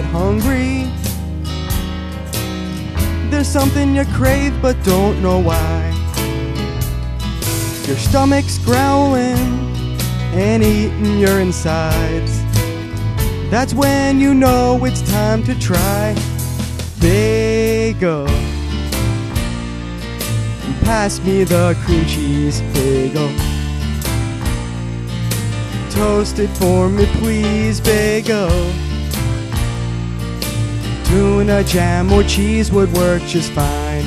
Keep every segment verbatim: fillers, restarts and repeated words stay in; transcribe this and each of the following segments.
hungry. There's something you crave but don't know why. Your stomach's growling and eating your insides. That's when you know it's time to try bagel. Pass me the cream cheese bagel. Toast it for me please, bagel. Tuna, jam, or cheese would work just fine.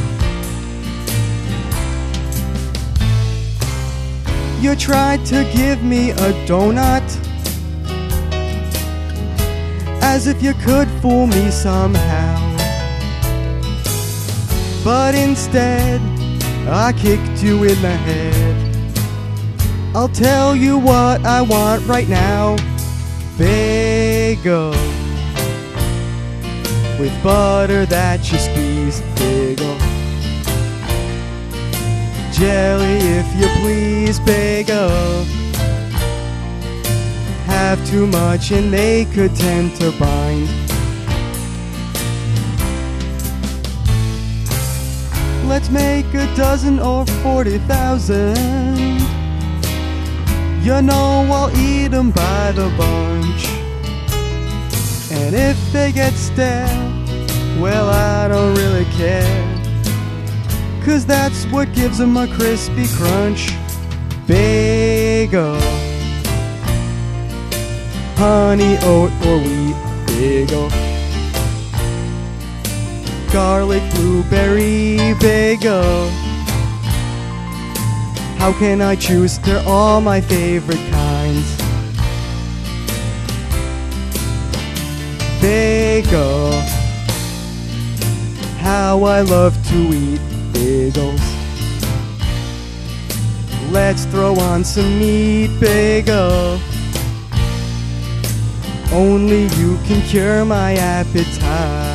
You tried to give me a donut, as if you could fool me somehow. But instead, I kicked you in the head. I'll tell you what I want right now. Bagel with butter that you squeeze, bagel. Jelly if you please, bagel. Have too much and they could tend to bind. Let's make a dozen or forty thousand. You know I'll eat them by the bunch. And if they get stale, well, I don't really care, 'cause that's what gives them a crispy crunch. Bagel, honey, oat, or wheat bagel. Garlic, blueberry bagel. How can I choose? They're all my favorite kinds. Bagel, how I love to eat bagels. Let's throw on some meat, bagel. Only you can cure my appetite.